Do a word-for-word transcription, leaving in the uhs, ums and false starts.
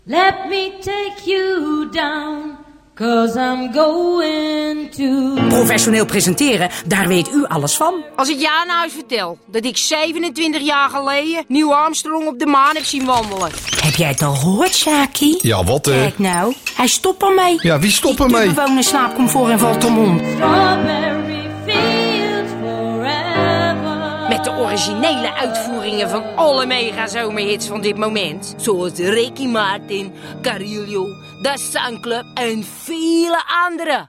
Let me take you down, 'cause I'm going to... Professioneel presenteren, daar weet u alles van. Als ik jou nou eens vertel dat ik zevenentwintig jaar geleden Neil Armstrong op de maan heb zien wandelen. Heb jij het al gehoord, Sjaki? Ja, wat hè? Kijk nou, hij stopt ermee. Ja, wie stopt ermee? De bewoner slaapcomfort en Valtemont. Strawberry fields forever. Met de originele uitvoeringen van alle mega-zomerhits van dit moment. Zoals Ricky Martin, Carillo, The Sun Club en vele andere.